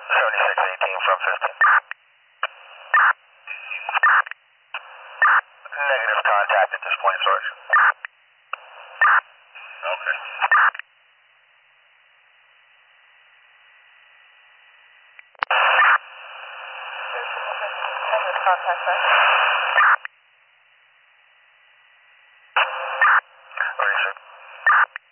7618 from 15. Negative contact at this point, Sarge. Okay. Negative contact, sir. Ready, sir.